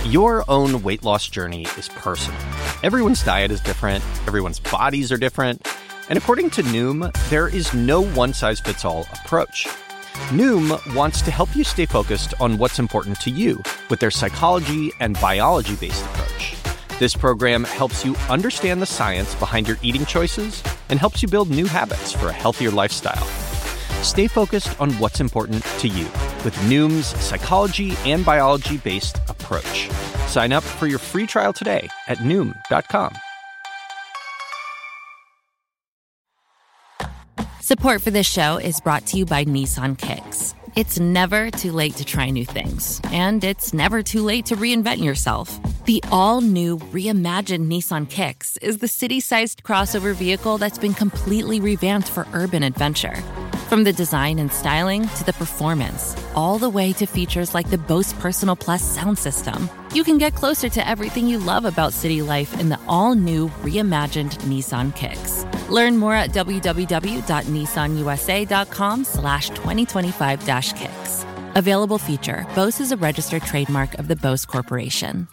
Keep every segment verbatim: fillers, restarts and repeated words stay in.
Your own weight loss journey is personal. Everyone's diet is different, everyone's bodies are different, and according to Noom, there is no one-size-fits-all approach. Noom wants to help you stay focused on what's important to you with their psychology and biology-based approach. This program helps you understand the science behind your eating choices and helps you build new habits for a healthier lifestyle. Stay focused on what's important to you with Noom's psychology and biology-based approach. Sign up for your free trial today at Noom dot com. Support for this show is brought to you by Nissan Kicks. It's never too late to try new things, and it's never too late to reinvent yourself. The all-new reimagined Nissan Kicks is the city-sized crossover vehicle that's been completely revamped for urban adventure. From the design and styling to the performance, all the way to features like the Bose Personal Plus sound system, you can get closer to everything you love about city life in the all-new reimagined Nissan Kicks. Learn more at www.nissanusa.com slash 2025 dash kicks. Available feature. Bose is a registered trademark of the Bose Corporation.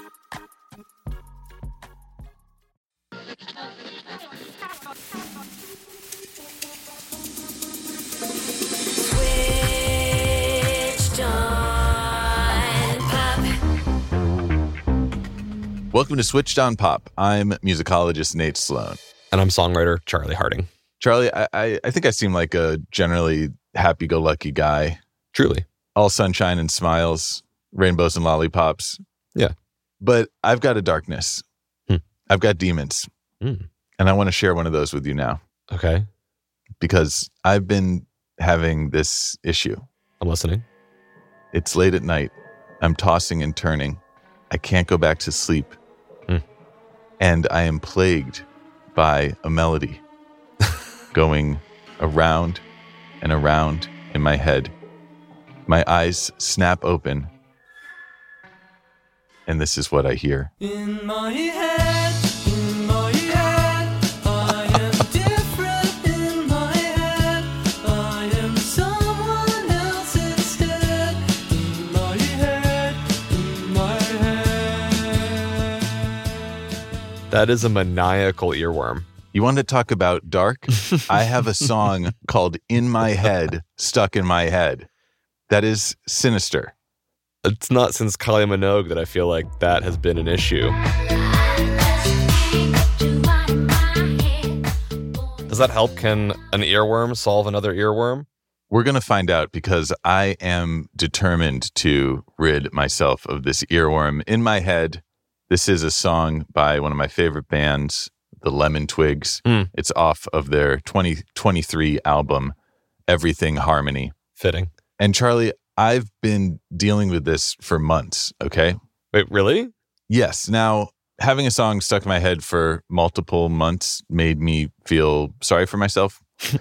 Welcome to Switched on Pop. I'm musicologist Nate Sloan. And I'm songwriter Charlie Harding. Charlie, I, I, I think I seem like a generally happy-go-lucky guy. Truly. All sunshine and smiles, rainbows and lollipops. Yeah. But I've got a darkness. Hmm. I've got demons. Mm. And I want to share one of those with you now. Okay. Because I've been having this issue. I'm listening. It's late at night. I'm tossing and turning. I can't go back to sleep. Hmm. And I am plagued by a melody going around and around in my head. My eyes snap open, and this is what I hear. In my head, in my head, I am different in my head. I am someone else instead. In my head, in my head. That is a maniacal earworm. You want to talk about dark? I have a song called In My Head, Stuck in My Head. That is sinister. It's not since Kylie Minogue that I feel like that has been an issue. Does that help? Can an earworm solve another earworm? We're going to find out because I am determined to rid myself of this earworm in my head. This is a song by one of my favorite bands, the Lemon Twigs. Mm. It's off of their twenty twenty-three album, Everything Harmony. Fitting. And Charlie, I've been dealing with this for months, okay? Wait, really? Yes. Now, having a song stuck in my head for multiple months made me feel sorry for myself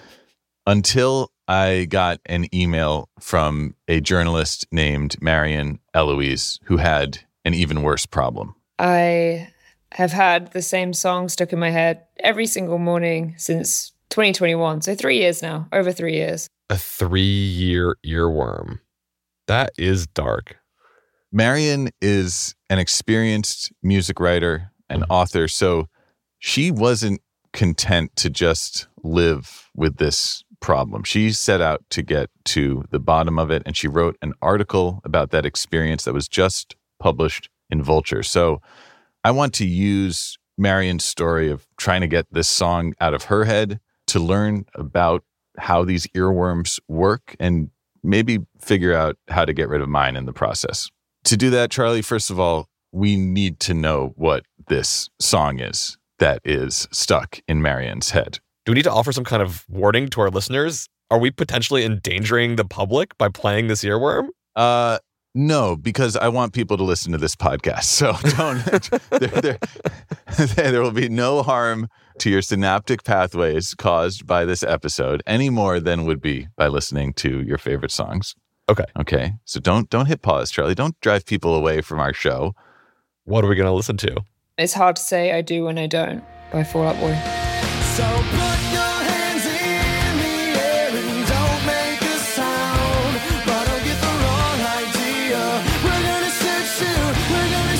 until I got an email from a journalist named Marion Eloise who had an even worse problem. I have had the same song stuck in my head every single morning since twenty twenty-one. So three years now, over three years. A three-year earworm. That is dark. Marion is an experienced music writer and Mm-hmm. author, so she wasn't content to just live with this problem. She set out to get to the bottom of it, and she wrote an article about that experience that was just published in Vulture. So I want to use Marion's story of trying to get this song out of her head to learn about how these earworms work and maybe figure out how to get rid of mine in the process. To do that, Charlie, first of all, we need to know what this song is that is stuck in Marion's head. Do we need to offer some kind of warning to our listeners? Are we potentially endangering the public by playing this earworm? Uh, no, because I want people to listen to this podcast. So don't, there, there, there will be no harm to your synaptic pathways caused by this episode any more than would be by listening to your favorite songs. Okay. Okay. So don't, don't hit pause, Charlie. Don't drive people away from our show. What are we going to listen to? It's hard to say I do when I don't by Fall Out Boy. So put your hands in the air and don't make a sound. But don't get the wrong idea. We're gonna set you, we're gonna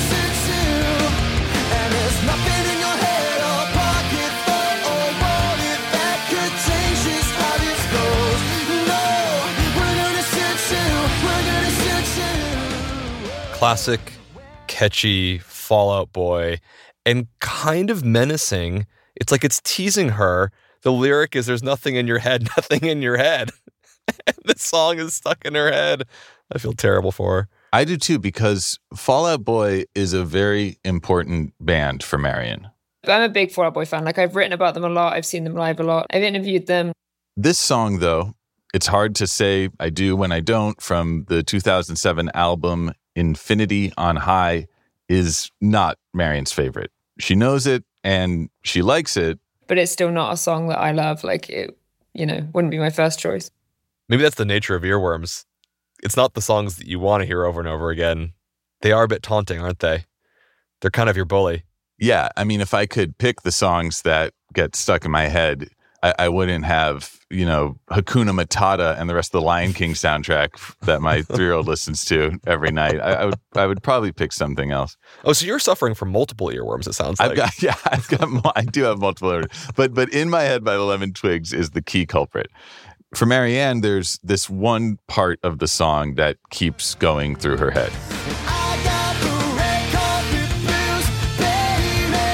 Classic, catchy Fall Out Boy, and kind of menacing. It's like it's teasing her. The lyric is, there's nothing in your head, nothing in your head. And the song is stuck in her head. I feel terrible for her. I do too, because Fall Out Boy is a very important band for Marian. I'm a big Fall Out Boy fan. Like, I've written about them a lot. I've seen them live a lot. I've interviewed them. This song, though, it's hard to say I do when I don't, from the two thousand seven album Infinity on High, is not Marian's favorite. She knows it and she likes it. But it's still not a song that I love. Like, it, you know, wouldn't be my first choice. Maybe that's the nature of earworms. It's not the songs that you want to hear over and over again. They are a bit taunting, aren't they? They're kind of your bully. Yeah, I mean, if I could pick the songs that get stuck in my head, I, I wouldn't have, you know, Hakuna Matata and the rest of the Lion King soundtrack that my three-year-old listens to every night. I, I would I would probably pick something else. Oh, so you're suffering from multiple earworms, it sounds like. I've got, yeah, I've got, mo- I do have multiple earworms. But, but In My Head by the Lemon Twigs is the key culprit. For Marianne, there's this one part of the song that keeps going through her head. I got the red carpet blues, baby.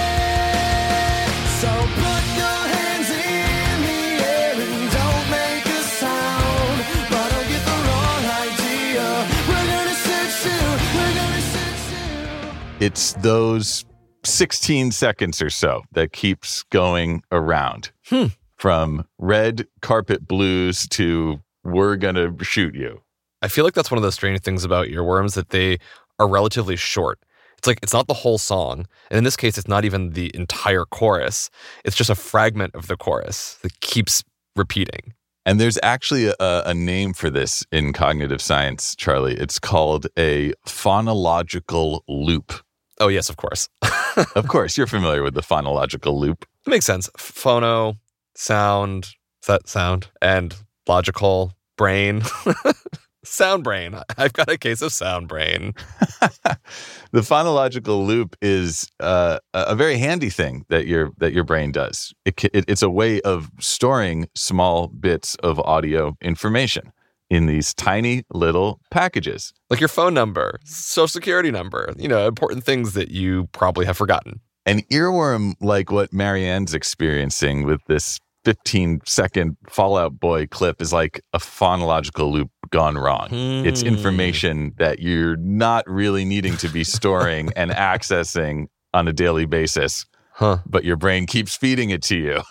So put your hands in the air and don't make a sound. But don't get the wrong idea. We're gonna sit you, we're gonna sit you. It's those sixteen seconds or so that keeps going around. Hmm. From red carpet blues to we're gonna shoot you. I feel like that's one of the strange things about earworms, that they are relatively short. It's like, it's not the whole song. And in this case, it's not even the entire chorus. It's just a fragment of the chorus that keeps repeating. And there's actually a, a name for this in cognitive science, Charlie. It's called a phonological loop. Oh, yes, of course. Of course, you're familiar with the phonological loop. It makes sense. Phono, sound, is that sound? And logical, brain. Sound brain. I've got a case of sound brain. The phonological loop is uh, a very handy thing that your that your brain does. It, ca- it, it's a way of storing small bits of audio information in these tiny little packages. Like your phone number, social security number, you know, important things that you probably have forgotten. An earworm like what Marianne's experiencing with this fifteen second Fall Out Boy clip is like a phonological loop gone wrong. Hmm. It's information that you're not really needing to be storing and accessing on a daily basis, Huh. but your brain keeps feeding it to you.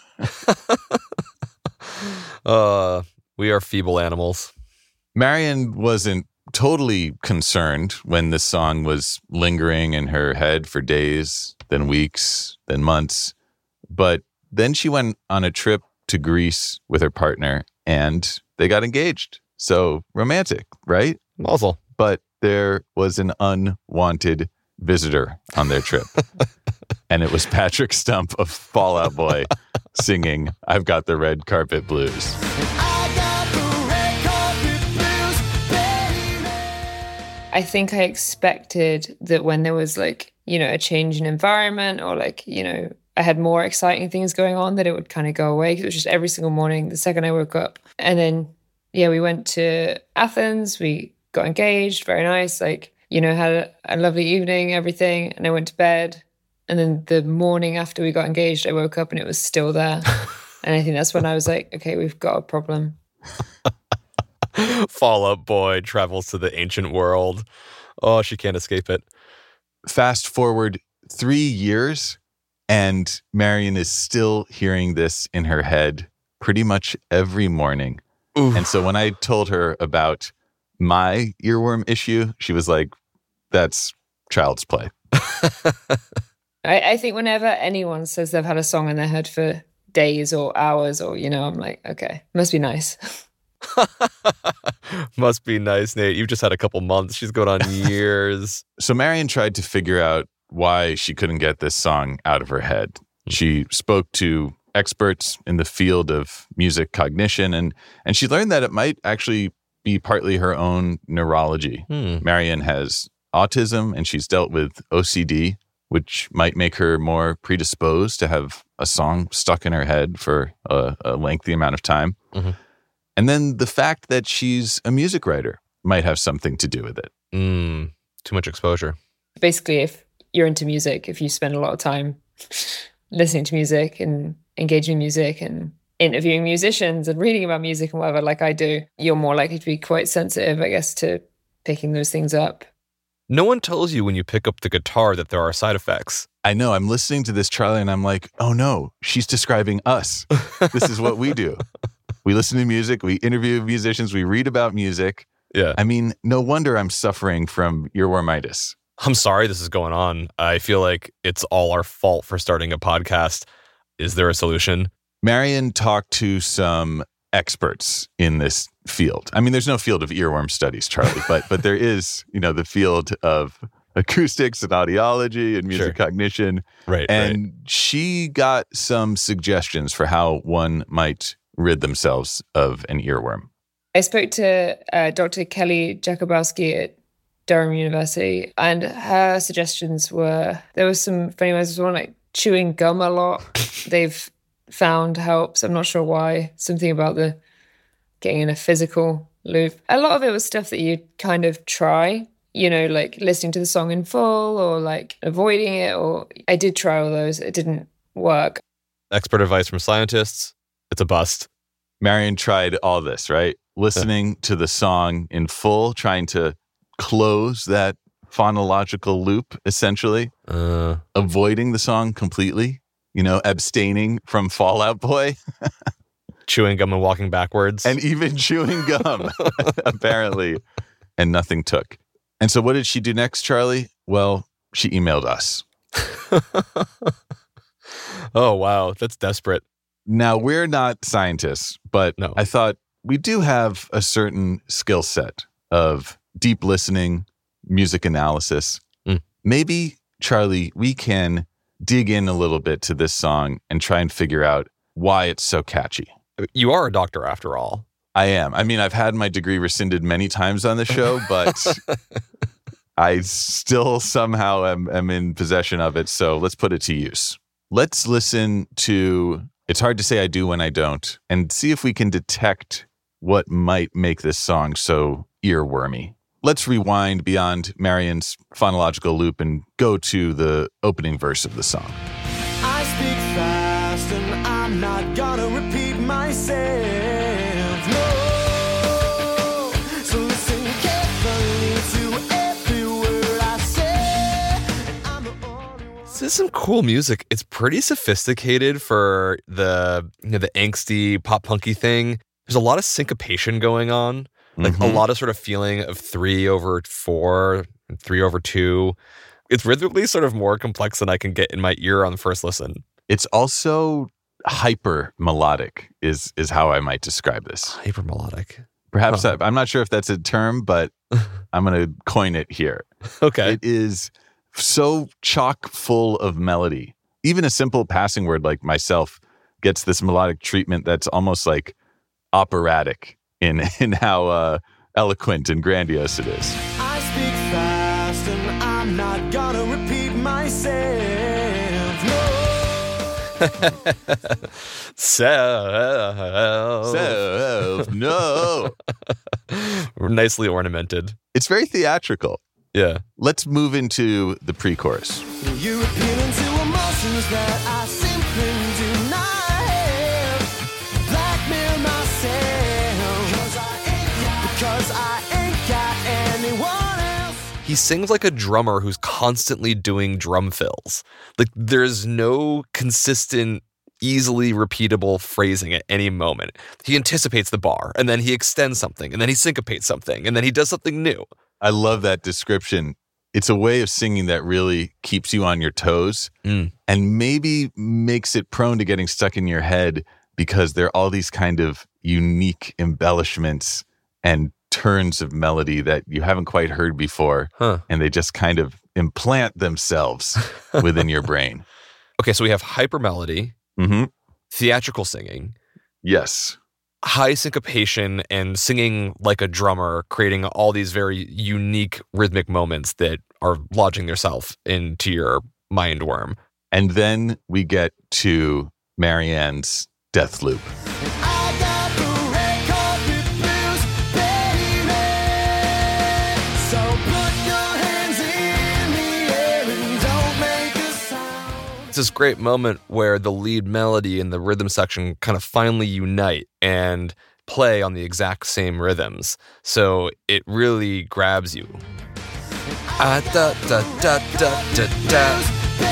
uh, we are feeble animals. Marianne wasn't totally concerned when this song was lingering in her head for days, then weeks, then months. But then she went on a trip to Greece with her partner and they got engaged. So romantic, right? Mazel. But there was an unwanted visitor on their trip. And it was Patrick Stump of Fall Out Boy singing I've Got the Red Carpet Blues. I got the red carpet blues, baby. I think I expected that when there was like, you know, a change in environment or like, you know, I had more exciting things going on, that it would kind of go away. 'Cause it was just every single morning, the second I woke up. And then, yeah, we went to Athens. We got engaged. Very nice. Like, you know, had a, a lovely evening, everything. And I went to bed. And then the morning after we got engaged, I woke up and it was still there. And I think that's when I was like, okay, we've got a problem. Fall Out Boy travels to the ancient world. Oh, she can't escape it. Fast forward three years, and Marian is still hearing this in her head pretty much every morning. Oof. And so when I told her about my earworm issue, she was like, that's child's play. I, I think whenever anyone says they've had a song in their head for days or hours or, you know, I'm like, okay, must be nice. Must be nice, Nate. You've just had a couple months. She's going on years. So Marian tried to figure out why she couldn't get this song out of her head. She spoke to experts in the field of music cognition, and and she learned that it might actually be partly her own neurology. Hmm. Marian has autism, and she's dealt with O C D, which might make her more predisposed to have a song stuck in her head for a, a lengthy amount of time. Mhm. And then the fact that she's a music writer might have something to do with it. Mm. Too much exposure. Basically, if you're into music, if you spend a lot of time listening to music and engaging in music and interviewing musicians and reading about music and whatever, like I do, you're more likely to be quite sensitive, I guess, to picking those things up. No one tells you when you pick up the guitar that there are side effects. I know. I'm listening to this, Charlie, and I'm like, oh no, she's describing us. This is what we do. We listen to music, we interview musicians, we read about music. Yeah. I mean, no wonder I'm suffering from earwormitis. I'm sorry this is going on. I feel like it's all our fault for starting a podcast. Is there a solution? Marion talked to some experts in this field. I mean, there's no field of earworm studies, Charlie, but but there is, you know, the field of acoustics and audiology and music Sure. cognition. Right. And right. she got some suggestions for how one might rid themselves of an earworm. I spoke to uh, Doctor Kelly Jakubowski at Durham University, and her suggestions were, there was some funny ones. One like chewing gum a lot. They've found helps. I'm not sure why. Something about the getting in a physical loop. A lot of it was stuff that you kind of try, you know, like listening to the song in full or like avoiding it. Or I did try all those. It didn't work. Expert advice from scientists. It's a bust. Marion tried all this, right? Listening to the song in full, trying to close that phonological loop, essentially, Uh, avoiding the song completely, you know, abstaining from Fall Out Boy, chewing gum and walking backwards. and even chewing gum, apparently, and nothing took. And so what did she do next, Charlie? Well, she emailed us. Oh, wow. That's desperate. Now, we're not scientists, but No. I thought we do have a certain skill set of deep listening, music analysis. Mm. Maybe, Charlie, we can dig in a little bit to this song and try and figure out why it's so catchy. You are a doctor after all. I am. I mean, I've had my degree rescinded many times on the show, but I still somehow am, am in possession of it. So let's put it to use. Let's listen to It's Hard to Say I Do When I Don't and see if we can detect what might make this song so earwormy. Let's rewind beyond Marion's phonological loop and go to the opening verse of the song. I speak fast and I'm not gonna repeat myself. No, so listen carefully to every word I say. And I'm the only one. This is some cool music. It's pretty sophisticated for the, you know, the angsty pop punky thing. There's a lot of syncopation going on. Like Mhm. a lot of sort of feeling of three over four, three over two. It's rhythmically sort of more complex than I can get in my ear on the first listen. It's also hyper melodic is is how I might describe this. Hyper melodic. Perhaps Huh. I, I'm not sure if that's a term, but I'm going to coin it here. Okay. It is so chock full of melody. Even a simple passing word like myself gets this melodic treatment that's almost like operatic in in how uh, eloquent and grandiose it is. I speak fast and I'm not gonna repeat myself. No. So, So, no. nicely ornamented. It's very theatrical. Yeah. Let's move into the pre-chorus. You appeal into emotions that I simply do not have. Blackmail myself. Cause I ain't got, because I ain't got anyone else. He sings like a drummer who's constantly doing drum fills. Like there's no consistent, easily repeatable phrasing at any moment. He anticipates the bar, and then he extends something, and then he syncopates something, and then he does something new. I love that description. It's a way of singing that really keeps you on your toes Mm. and maybe makes it prone to getting stuck in your head because there are all these kind of unique embellishments and turns of melody that you haven't quite heard before. Huh. And they just kind of implant themselves within your brain. Okay, so we have hypermelody, Mm-hmm. theatrical singing, Yes. high syncopation, and singing like a drummer, creating all these very unique rhythmic moments that are lodging themselves into your mind worm. And then we get to Marianne's death loop. I got the red carpet blues, baby. So put your hands this great moment where the lead melody and the rhythm section kind of finally unite and play on the exact same rhythms. So it really grabs you. Ah, da, da, da, da, da, da.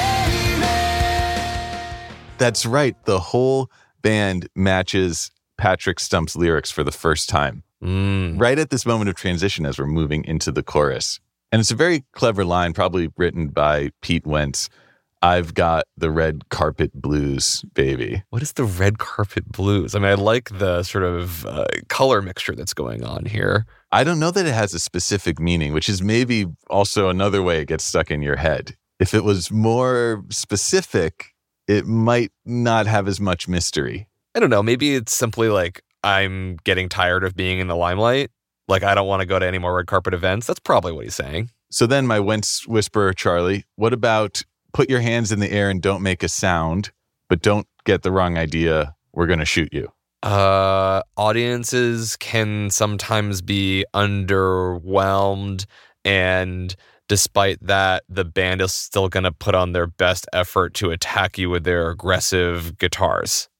That's right. The whole band matches Patrick Stump's lyrics for the first time. Mm. Right at this moment of transition as we're moving into the chorus. And it's a very clever line, probably written by Pete Wentz. I've got the red carpet blues, baby. What is the red carpet blues? I mean, I like the sort of uh, color mixture that's going on here. I don't know that it has a specific meaning, which is maybe also another way it gets stuck in your head. If it was more specific, it might not have as much mystery. I don't know. Maybe it's simply like, I'm getting tired of being in the limelight. Like, I don't want to go to any more red carpet events. That's probably what he's saying. So then my Wentz whisperer, Charlie, what about put your hands in the air and don't make a sound, but don't get the wrong idea. We're going to shoot you. Uh, audiences can sometimes be underwhelmed, and despite that, the band is still going to put on their best effort to attack you with their aggressive guitars.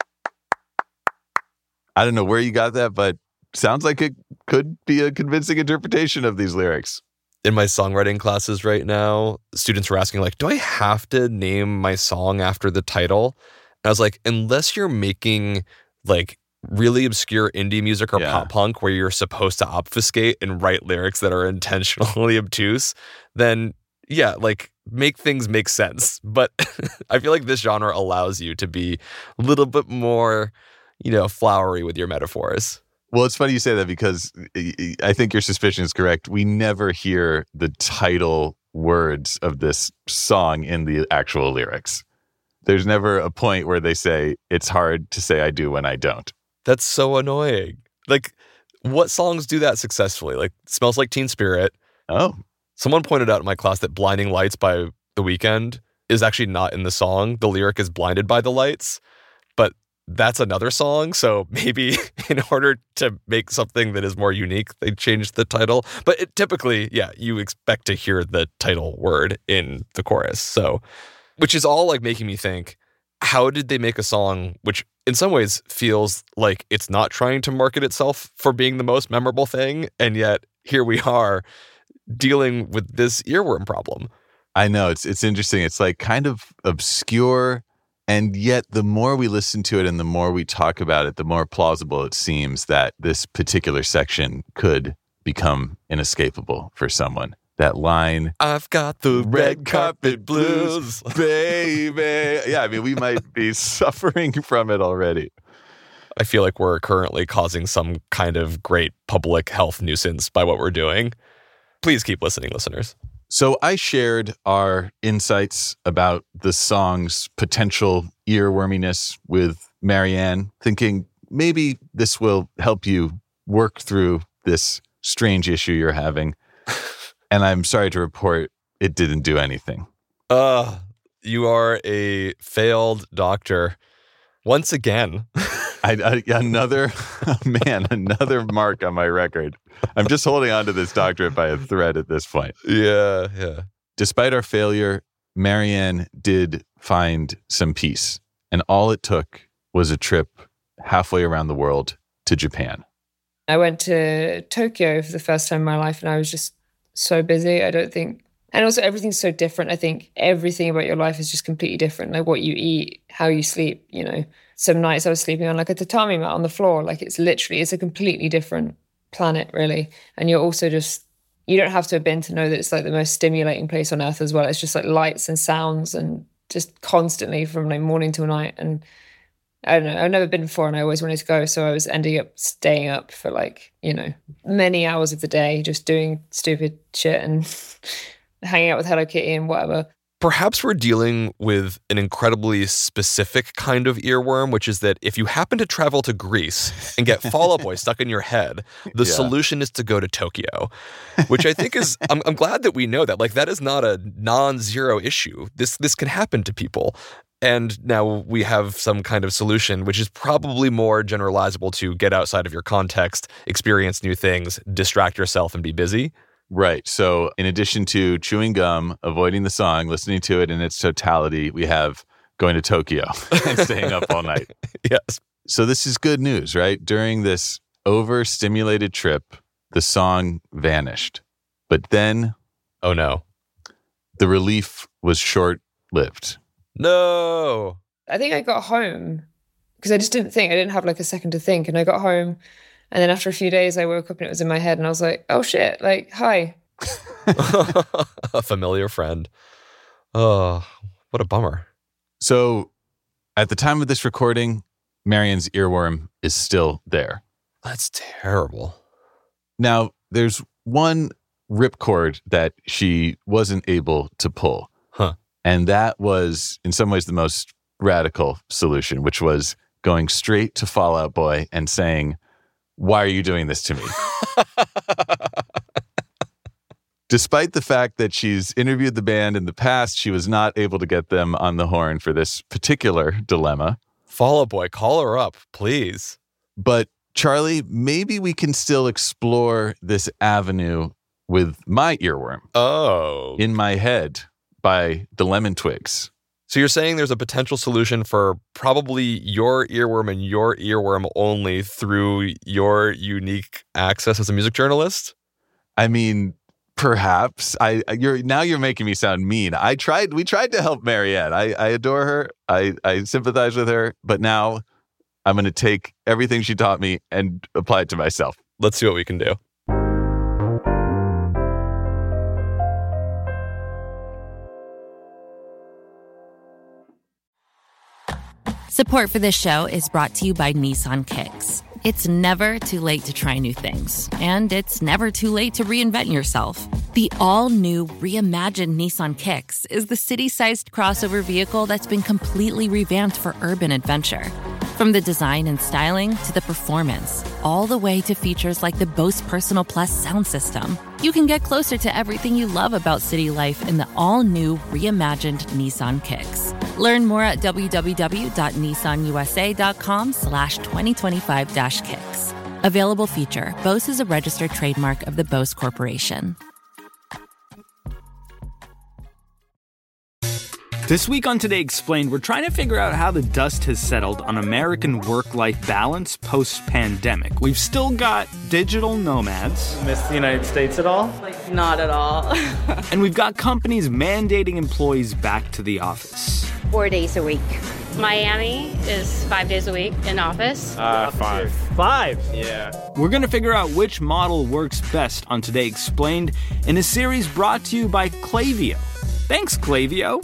I don't know where you got that, but sounds like it could be a convincing interpretation of these lyrics. In my songwriting classes right now, students were asking, like, do I have to name my song after the title? And I was like, unless you're making, like, really obscure indie music or Yeah. pop punk where you're supposed to obfuscate and write lyrics that are intentionally obtuse, then, yeah, like, make things make sense. But I feel like this genre allows you to be a little bit more, you know, flowery with your metaphors. Well, it's funny you say that because I think your suspicion is correct. We never hear the title words of this song in the actual lyrics. There's never a point where they say, it's hard to say I do when I don't. That's so annoying. Like, what songs do that successfully? Like, Smells Like Teen Spirit. Oh, Someone pointed out in my class that Blinding Lights by The Weeknd is actually not in the song. The lyric is Blinded by the Lights, but that's another song. So maybe in order to make something that is more unique, they changed the title. But it, typically, yeah, you expect to hear the title word in the chorus. So, which is all like making me think, how did they make a song which in some ways feels like it's not trying to market itself for being the most memorable thing? And yet here we are dealing with this earworm problem. I know. It's it's interesting. It's like kind of obscure. And yet the more we listen to it and the more we talk about it, the more plausible it seems that this particular section could become inescapable for someone. That line, I've got the red carpet blues. baby. Yeah, I mean, we might be suffering from it already. I feel like we're currently causing some kind of great public health nuisance by what we're doing. Please keep listening, listeners. So I shared our insights about the song's potential earworminess with Marianne, thinking maybe this will help you work through this strange issue you're having. And I'm sorry to report it didn't do anything. Uh, you are a failed doctor. Once again. I, I, another, man, another mark on my record. I'm just holding on to this doctorate by a thread at this point. Yeah, yeah. Despite our failure, Marianne did find some peace. And all it took was a trip halfway around the world to Japan. I went to Tokyo for the first time in my life and I was just so busy. I don't think, and also everything's so different. I think everything about your life is just completely different. Like what you eat, how you sleep, you know. Some nights I was sleeping on like a tatami mat on the floor. Like it's literally, it's a completely different planet really. And you're also just, you don't have to have been to know that it's like the most stimulating place on earth as well. It's just like lights and sounds and just constantly from like morning till night. And I don't know, I've never been before and I always wanted to go. So I was ending up staying up for like, you know, many hours of the day, just doing stupid shit and hanging out with Hello Kitty and whatever. Perhaps we're dealing with an incredibly specific kind of earworm, which is that if you happen to travel to Greece and get Fall Out Boy stuck in your head, the Yeah. solution is to go to Tokyo, which I think is, I'm, I'm glad that we know that. Like, that is not a non-zero issue. This, this can happen to people. And now we have some kind of solution, which is probably more generalizable to get outside of your context, experience new things, distract yourself, and be busy. Right. So in addition to chewing gum, avoiding the song, listening to it in its totality, we have going to Tokyo and staying up all night. Yes. So this is good news, right? During this overstimulated trip, the song vanished. But then Oh, no. the relief was short-lived. No. I think I got home because I just didn't think. I didn't have like a second to think. And I got home. And then after a few days, I woke up and it was in my head. And I was like, oh, shit. Like, hi. A familiar friend. Oh, what a bummer. So at the time of this recording, Marianne's earworm is still there. That's terrible. Now, there's one ripcord that she wasn't able to pull. Huh. And that was, in some ways, the most radical solution, which was going straight to Fall Out Boy and saying, why are you doing this to me? Despite the fact that she's interviewed the band in the past, she was not able to get them on the horn for this particular dilemma. Fall Out Boy, call her up, please. But Charlie, maybe we can still explore this avenue with My Earworm, Oh. In My Head by the Lemon Twigs. So you're saying there's a potential solution for probably your earworm and your earworm only through your unique access as a music journalist? I mean, perhaps. I you're now you're making me sound mean. I tried. We tried to help Marianne. I, I adore her. I, I sympathize with her. But now I'm going to take everything she taught me and apply it to myself. Let's see what we can do. Support for this show is brought to you by Nissan Kicks. It's never too late to try new things, and it's never too late to reinvent yourself. The all-new reimagined Nissan Kicks is the city-sized crossover vehicle that's been completely revamped for urban adventure. From the design and styling to the performance, all the way to features like the Bose Personal Plus sound system. You can get closer to everything you love about city life in the all-new reimagined Nissan Kicks. Learn more at www.nissanusa.com slash 2025 dash kicks. Available feature. Bose is a registered trademark of the Bose Corporation. This week on Today Explained, we're trying to figure out how the dust has settled on American work-life balance post-pandemic. We've still got digital nomads. Miss the United States at all? Not at all. And we've got companies mandating employees back to the office. Four days a week. Miami is five days a week in office. Uh, five. Five? Yeah. We're going to figure out which model works best on Today Explained in a series brought to you by Klaviyo. Thanks, Klaviyo.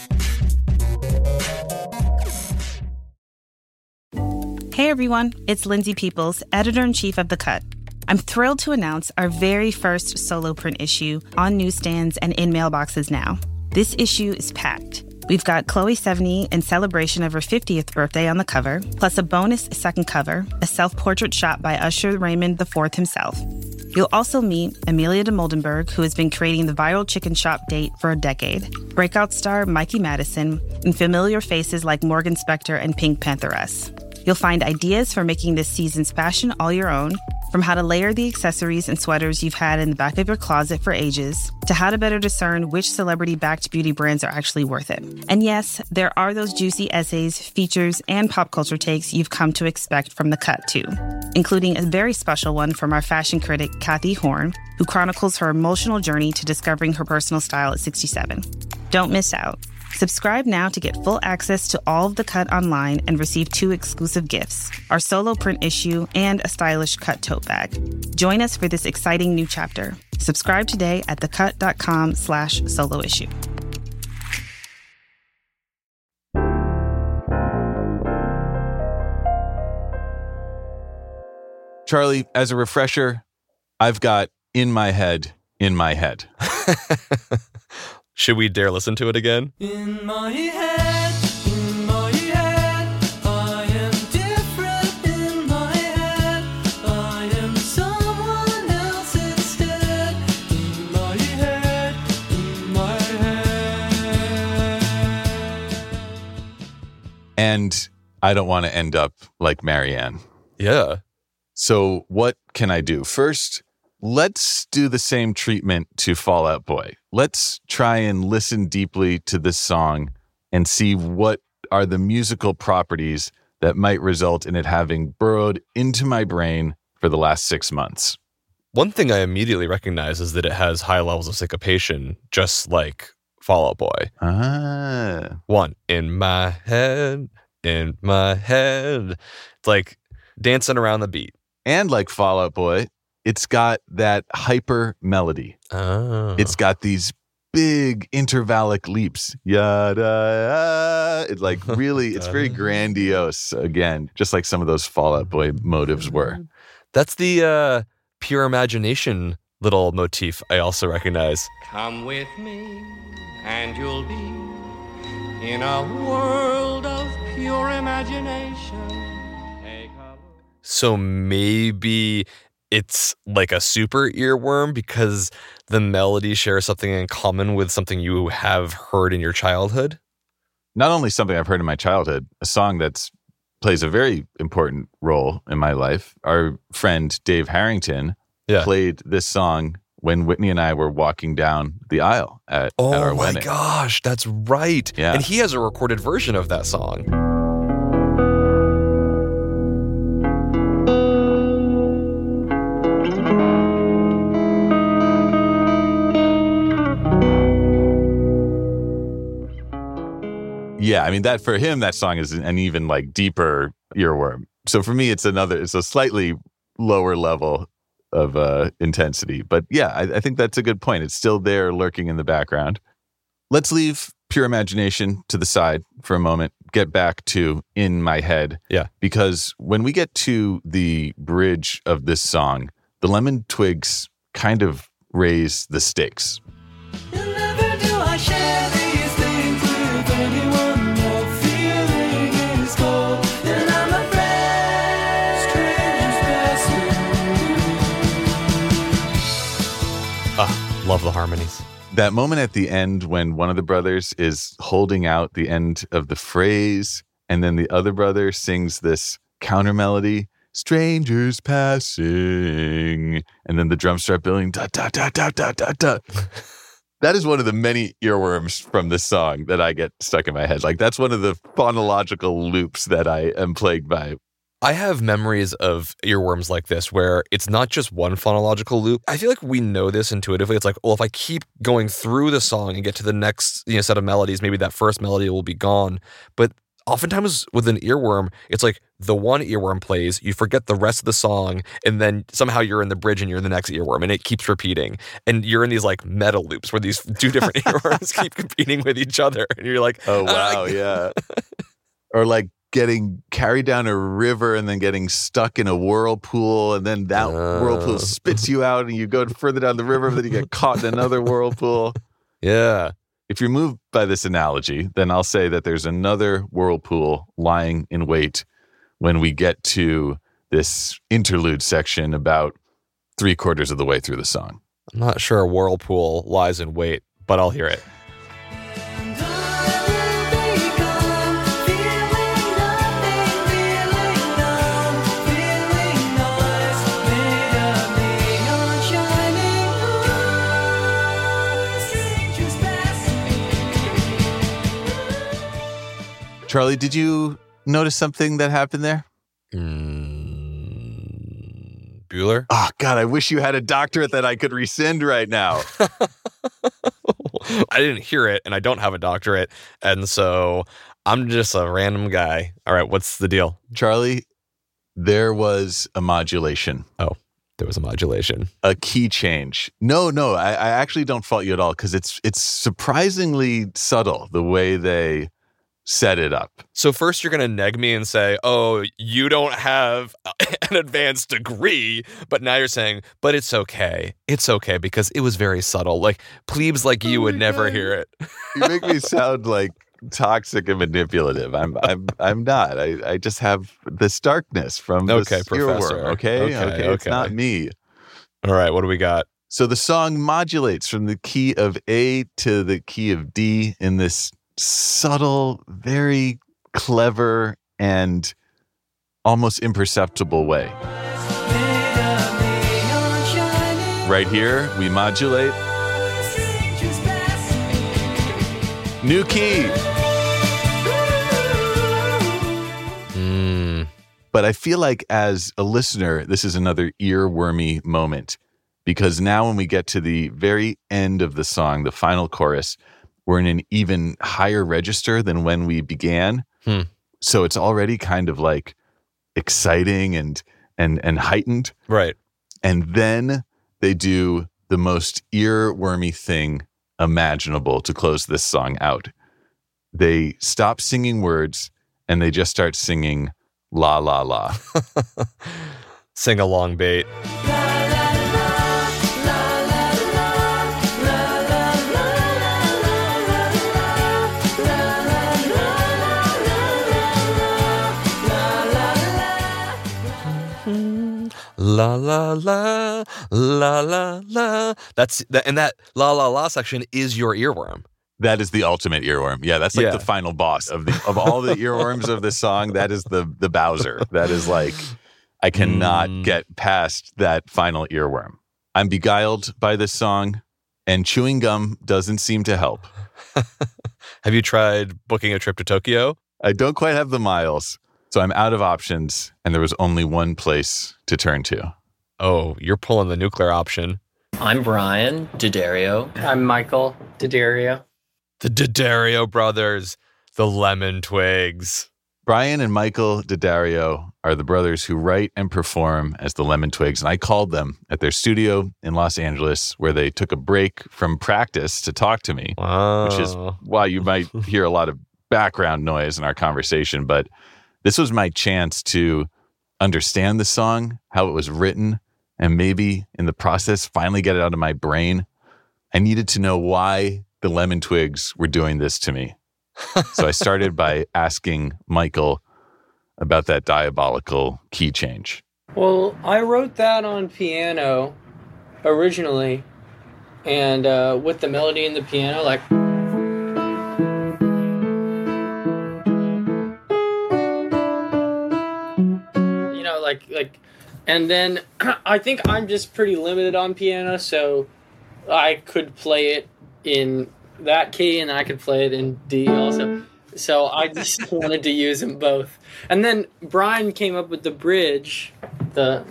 Hey everyone, it's Lindsay Peoples, editor-in-chief of The Cut. I'm thrilled to announce our very first solo print issue on newsstands and in mailboxes now. This issue is packed. We've got Chloe Sevigny in celebration of her fiftieth birthday on the cover, plus a bonus second cover, a self-portrait shot by Usher Raymond the fourth himself. You'll also meet Amelia de Moldenberg, who has been creating the viral chicken shop date for a decade, breakout star Mikey Madison, and familiar faces like Morgan Spector and Pink Pantheress. You'll find ideas for making this season's fashion all your own, from how to layer the accessories and sweaters you've had in the back of your closet for ages, to how to better discern which celebrity-backed beauty brands are actually worth it. And yes, there are those juicy essays, features, and pop culture takes you've come to expect from The Cut, too, including a very special one from our fashion critic, Kathy Horn, who chronicles her emotional journey to discovering her personal style at sixty-seven. Don't miss out. Subscribe now to get full access to all of The Cut online and receive two exclusive gifts, our solo print issue and a stylish Cut tote bag. Join us for this exciting new chapter. Subscribe today at thecut.com slash solo issue. Charlie, as a refresher, I've got In My Head, In My Head. Should we dare listen to it again? In my head, in my head, I am different in my head. I am someone else instead. In my head, in my head. And I don't want to end up like Marianne. Yeah. So what can I do? First, let's do the same treatment to Fall Out Boy. Let's try and listen deeply to this song and see what are the musical properties that might result in it having burrowed into my brain for the last six months. One thing I immediately recognize is that it has high levels of syncopation, just like Fall Out Boy. Ah. One, in my head, in my head. It's like dancing around the beat. And like Fall Out Boy, it's got that hyper melody. Oh. It's got these big intervallic leaps. Yada. It like really, it's very grandiose again, just like some of those Fall Out Boy motives were. That's the uh, Pure Imagination little motif I also recognize. Come with me and you'll be in a world of pure imagination. Take a look. So maybe it's like a super earworm because the melody shares something in common with something you have heard in your childhood. Not only something I've heard in my childhood, a song that's plays a very important role in my life. Our friend Dave Harrington Yeah. played this song when Whitney and I were walking down the aisle at, Oh at our my wedding. gosh, that's right. Yeah. And he has a recorded version of that song. Yeah, I mean that for him, that song is an even like deeper earworm. So for me, it's another, it's a slightly lower level of uh, intensity. But yeah, I, I think that's a good point. It's still there lurking in the background. Let's leave Pure Imagination to the side for a moment. Get back to In My Head. Yeah. Because when we get to the bridge of this song, the Lemon Twigs kind of raise the stakes. And never do I share these things with anyone. The feeling is cold, and I'm afraid strangers passing. Ah, love the harmonies. That moment at the end when one of the brothers is holding out the end of the phrase, and then the other brother sings this counter melody, strangers passing, and then the drums start building, da, da, da, da, da, da, da. That is one of the many earworms from this song that I get stuck in my head. Like, that's one of the phonological loops that I am plagued by. I have memories of earworms like this where it's not just one phonological loop. I feel like we know this intuitively. It's like, well, if I keep going through the song and get to the next, you know, set of melodies, maybe that first melody will be gone. But oftentimes with an earworm, it's like the one earworm plays, you forget the rest of the song, and then somehow you're in the bridge and you're in the next earworm, and it keeps repeating. And you're in these like meta loops where these two different earworms keep competing with each other. And you're like, Oh, wow, "Ah." yeah. Or like getting carried down a river and then getting stuck in a whirlpool, and then that Uh. whirlpool spits you out and you go further down the river, then you get caught in another whirlpool. Yeah. If you're moved by this analogy, then I'll say that there's another whirlpool lying in wait when we get to this interlude section about three quarters of the way through the song. I'm not sure a whirlpool lies in wait, but I'll hear it. And I will be gone, feeling nothing, feeling numb, feeling noise, made of neon shining lights, strangers passing. Charlie, did you notice something that happened there? Mm, Bueller? Oh, God, I wish you had a doctorate that I could rescind right now. I didn't hear it, and I don't have a doctorate, and so I'm just a random guy. All right, what's the deal? Charlie, there was a modulation, There was a modulation. a key change. No, no, I, I actually don't fault you at all because it's it's surprisingly subtle the way they set it up. So first you're going to neg me and say, oh, you don't have an advanced degree, but now you're saying, but it's okay. It's okay because it was very subtle. Like plebes like you Oh would my never God. hear it. You make me sound like toxic and manipulative. I'm I'm I'm not. I, I just have this darkness from Okay, this professor. earworm. Okay? Okay, okay, it's okay. not me. All right, what do we got? So the song modulates from the key of A to the key of D in this subtle, very clever, and almost imperceptible way. Made of neon shining Right here, we modulate. New key. Mm. But I feel like as a listener, this is another earwormy moment because now when we get to the very end of the song, the final chorus, we're in an even higher register than when we began. Hmm. So it's already kind of like exciting and and and heightened. Right. And then they do the most earwormy thing imaginable to close this song out. They stop singing words and they just start singing la la la. Sing along bait. La la la la la la. That's that, and that la la la section is your earworm. That is the ultimate earworm. Yeah, that's like Yeah. the final boss of the of all the earworms of this song. That is the the Bowser. That is like I cannot Mm. get past that final earworm. I'm beguiled by this song, and chewing gum doesn't seem to help. Have you tried booking a trip to Tokyo? I don't quite have the miles, so I'm out of options, and there was only one place to turn to. Oh, you're pulling the nuclear option. I'm Brian D'Addario. I'm Michael D'Addario. The D'Addario brothers, the Lemon Twigs. Brian and Michael D'Addario are the brothers who write and perform as the Lemon Twigs, and I called them at their studio in Los Angeles where they took a break from practice to talk to me, Wow. which is why you might hear a lot of background noise in our conversation. But this was my chance to understand the song, how it was written, and maybe in the process finally get it out of my brain. I needed to know why the Lemon Twigs were doing this to me. So I started by asking Michael about that diabolical key change. Well, I wrote that on piano originally, and uh, with the melody in the piano, like. You know, like, like, and then I think I'm just pretty limited on piano, so I could play it in that key and I could play it in D also. So I just wanted to use them both. And then Brian came up with the bridge, the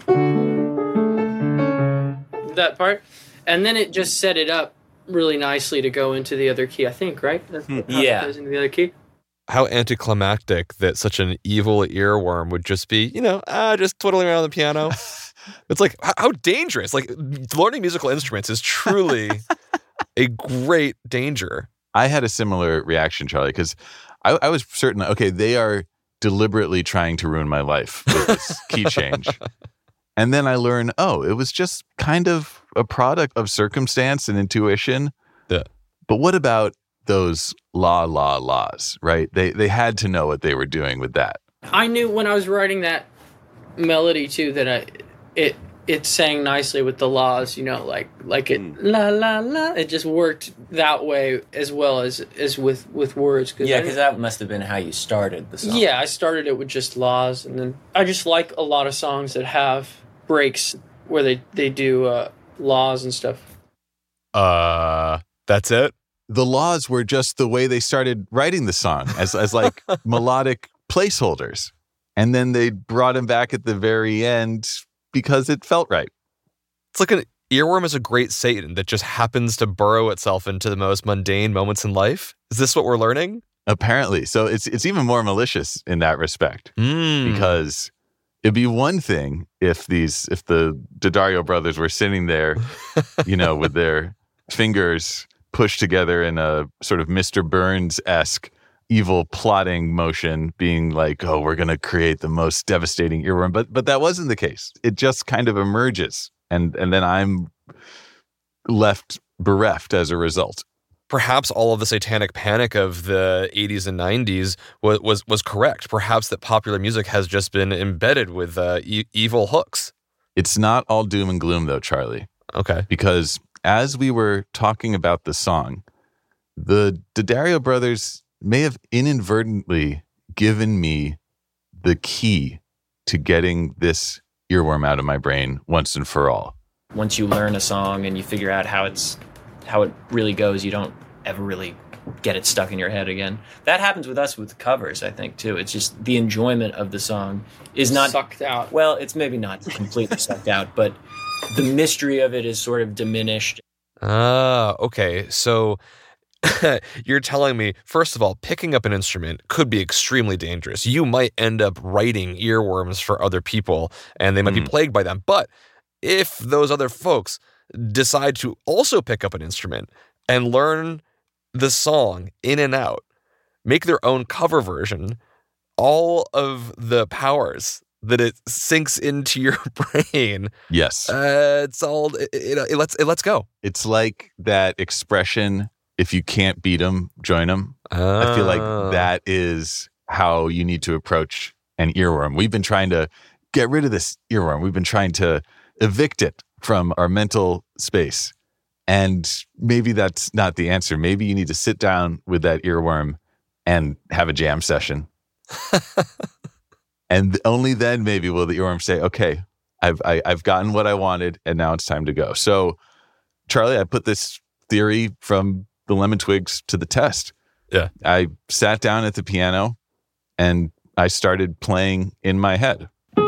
that part, and then it just set it up really nicely to go into the other key, I think, right? That's how Yeah. it goes into the other key. How anticlimactic that such an evil earworm would just be, you know, ah, just twiddling around the piano. It's like, h- how dangerous. Like, learning musical instruments is truly a great danger. I had a similar reaction, Charlie, because I, I was certain, okay, they are deliberately trying to ruin my life with this key change. And then I learned, oh, it was just kind of a product of circumstance and intuition. Yeah. But what about those la la laws, right? They they had to know what they were doing with that. I knew when I was writing that melody too that I it it sang nicely with the laws, you know, like like it la la la. It just worked that way as well as as with with words. Yeah, I because that must have been how you started the song. Yeah, I started it with just laws, and then I just like a lot of songs that have breaks where they they do uh, laws and stuff. Uh, that's it? The laws were just the way they started writing the song as as like melodic placeholders. And then they brought him back at the very end because it felt right. It's like an earworm is a great Satan that just happens to burrow itself into the most mundane moments in life. Is this what we're learning? Apparently. So it's it's even more malicious in that respect. Mm. Because it'd be one thing if these if the D'Addario brothers were sitting there, you know, with their fingers pushed together in a sort of Mister Burns-esque evil plotting motion, being like, oh, we're going to create the most devastating earworm. But but that wasn't the case. It just kind of emerges. And and then I'm left bereft as a result. Perhaps all of the satanic panic of the eighties and nineties was was, was correct. Perhaps that popular music has just been embedded with uh, e- evil hooks. It's not all doom and gloom, though, Charlie. Okay. Because as we were talking about the song, the D'Addario brothers may have inadvertently given me the key to getting this earworm out of my brain once and for all. Once you learn a song and you figure out how it's how it really goes, you don't ever really get it stuck in your head again. That happens with us with covers, I think, too. It's just the enjoyment of the song is not sucked out. Well, it's maybe not completely sucked out, but the mystery of it is sort of diminished. Ah, okay. So you're telling me, first of all, picking up an instrument could be extremely dangerous. You might end up writing earworms for other people, and they might Mm. be plagued by them. But if those other folks decide to also pick up an instrument and learn the song in and out, make their own cover version, all of the powers that it sinks into your brain. Yes. Uh, it's all, it, it, it, lets, it lets go. It's like that expression, if you can't beat them, join them. I feel Oh. like that is how you need to approach an earworm. We've been trying to get rid of this earworm. We've been trying to evict it from our mental space. And maybe that's not the answer. Maybe you need to sit down with that earworm and have a jam session. And only then maybe will the earworm say, okay, I've I, I've gotten what I wanted, and now it's time to go. So, Charlie, I put this theory from the Lemon Twigs to the test. Yeah. I sat down at the piano and I started playing in my head.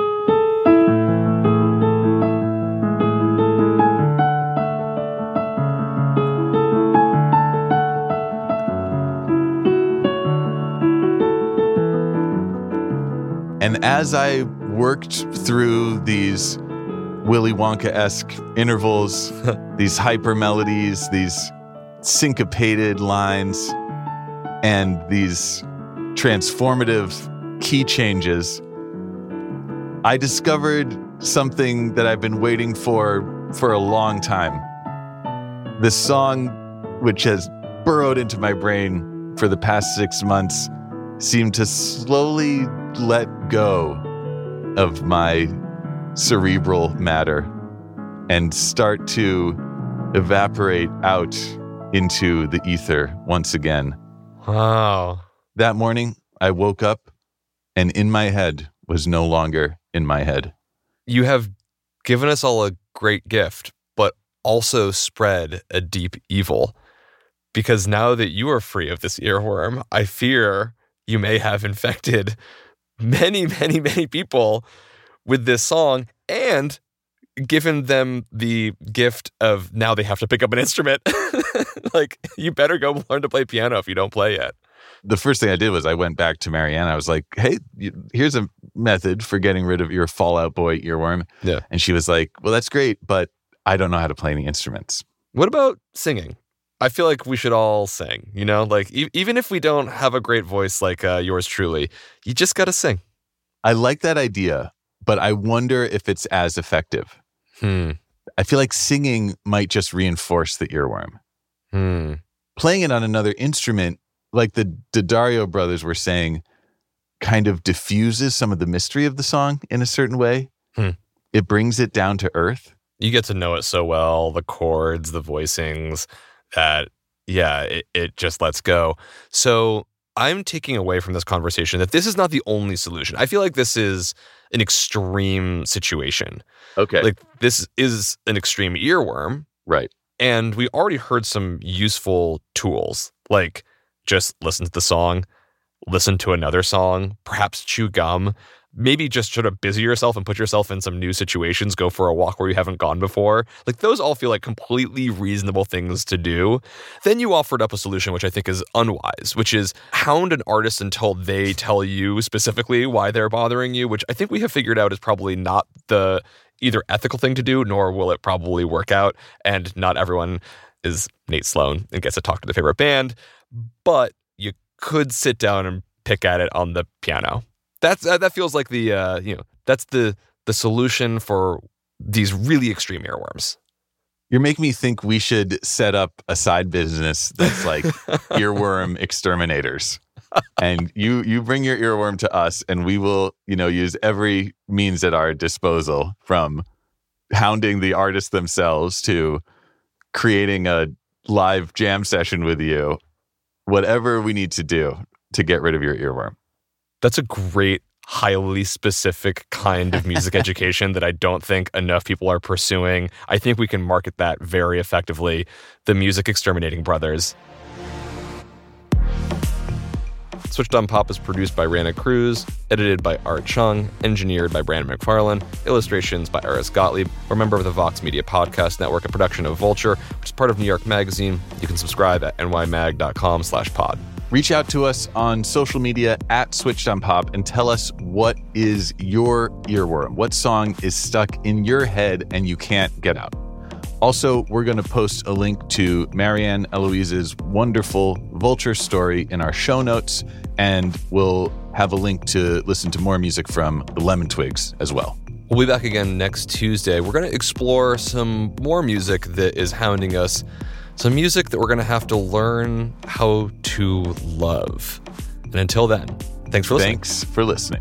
And as I worked through these Willy Wonka-esque intervals, these hyper melodies, these syncopated lines, and these transformative key changes, I discovered something that I've been waiting for for a long time. This song, which has burrowed into my brain for the past six months, seemed to slowly let go of my cerebral matter and start to evaporate out into the ether once again. Wow. That morning, I woke up and in my head was no longer in my head. You have given us all a great gift, but also spread a deep evil. Because now that you are free of this earworm, I fear you may have infected many, many, many people with this song and given them the gift of now they have to pick up an instrument. Like, you better go learn to play piano if you don't play yet. The first thing I did was I went back to Marianne. I was like, hey, you- here's a method for getting rid of your Fall Out Boy earworm. Yeah. And she was like, well, that's great, but I don't know how to play any instruments. What about singing? I feel like we should all sing, you know? Like, e- even if we don't have a great voice like uh, yours truly, you just got to sing. I like that idea, but I wonder if it's as effective. Hmm. I feel like singing might just reinforce the earworm. Hmm. Playing it on another instrument, like the Daddario brothers were saying, kind of diffuses some of the mystery of the song in a certain way. Hmm. It brings it down to earth. You get to know it so well, the chords, the voicings, that, yeah, it, it just lets go. So I'm taking away from this conversation that this is not the only solution. I feel like this is an extreme situation. Okay. Like, this is an extreme earworm. Right. And we already heard some useful tools, like just listen to the song, listen to another song, perhaps chew gum, maybe just sort of busy yourself and put yourself in some new situations, go for a walk where you haven't gone before. Like, those all feel like completely reasonable things to do. Then you offered up a solution, which I think is unwise, which is hound an artist until they tell you specifically why they're bothering you, which I think we have figured out is probably not the either ethical thing to do, nor will it probably work out. And not everyone is Nate Sloan and gets to talk to their favorite band, but you could sit down and pick at it on the piano. That's uh, that feels like the uh, you know that's the the solution for these really extreme earworms. You're making me think we should set up a side business that's like earworm exterminators. And you you bring your earworm to us and we will, you know, use every means at our disposal, from hounding the artists themselves to creating a live jam session with you. Whatever we need to do to get rid of your earworm. That's a great highly specific kind of music education that I don't think enough people are pursuing. I think we can market that very effectively. The Music Exterminating Brothers. Switched on Pop is produced by Rana Cruz, edited by Art Chung, engineered by Brandon McFarlane, illustrations by Iris Gottlieb. We're a member of the Vox Media Podcast Network, a production of Vulture, which is part of New York Magazine. You can subscribe at nymag.com slash pod. Reach out to us on social media at Switched on Pop and tell us what is your earworm. What song is stuck in your head and you can't get out? Also, we're going to post a link to Marianne Eloise's wonderful Vulture story in our show notes, and we'll have a link to listen to more music from the Lemon Twigs as well. We'll be back again next Tuesday. We're going to explore some more music that is hounding us, some music that we're going to have to learn how to love. And until then, thanks for listening. Thanks for listening.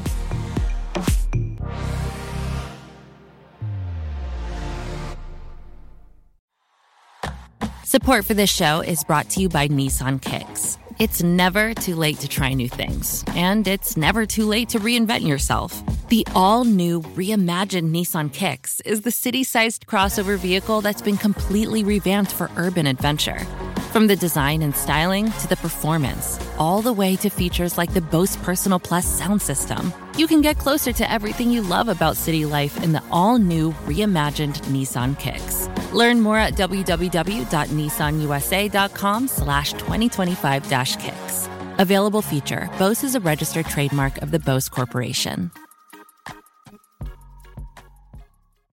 Support for this show is brought to you by Nissan Kicks. It's never too late to try new things, and it's never too late to reinvent yourself. The all-new reimagined Nissan Kicks is the city-sized crossover vehicle that's been completely revamped for urban adventure. From the design and styling to the performance, all the way to features like the Bose Personal Plus sound system. You can get closer to everything you love about city life in the all-new reimagined Nissan Kicks. Learn more at www.nissanusa.com slash 2025 dash kicks. Available feature. Bose is a registered trademark of the Bose Corporation.